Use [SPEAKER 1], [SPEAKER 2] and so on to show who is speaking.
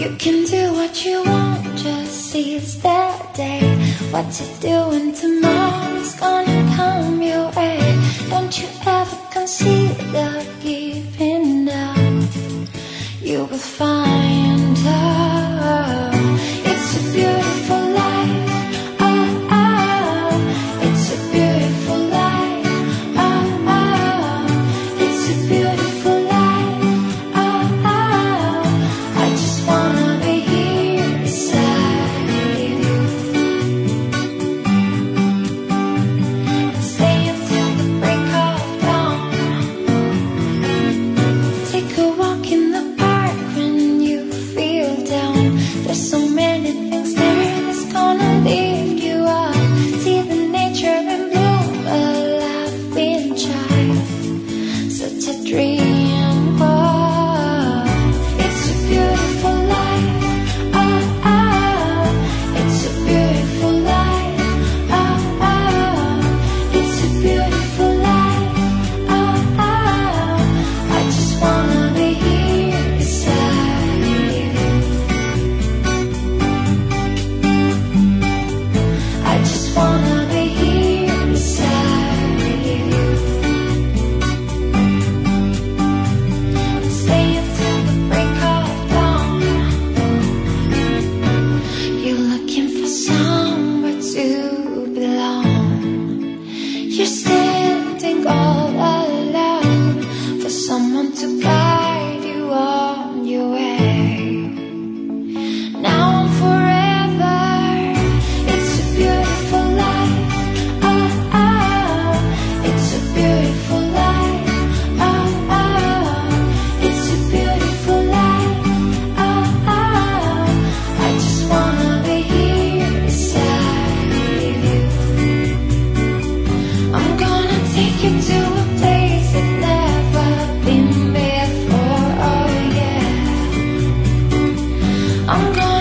[SPEAKER 1] You can do what you want, just seize that day. What you're doing tomorrow's gonna come your way. Don't you ever consider giving up. You will find out it's a beautiful life. Oh, oh, it's a beautiful life. Oh, oh, it's a beautiful life. Oh, oh, I just wanna be here beside you and stay until the break of dawn. Take a walk in the park when you feel down. There's so many things there that's gonna lift you up. See the nature in bloom, a laughing child, such a dream. Oh, it's a beautiful life. Oh, oh, it's a beautiful life. Oh, oh, it's a beautiful life. Oh, oh, I just wanna be here beside you. I just wanna be here beside you and stay until the break of dawn. You're looking for somewhere to belong. You're standing all alone for someone to guide you on your way. Now and forever, it's a beautiful life. Oh, oh, it's a beautiful life. Oh, oh, it's a beautiful life. Oh, oh, I just wanna be here beside you. I'm gonna take you to a place that never been before. Oh yeah, I'm gonna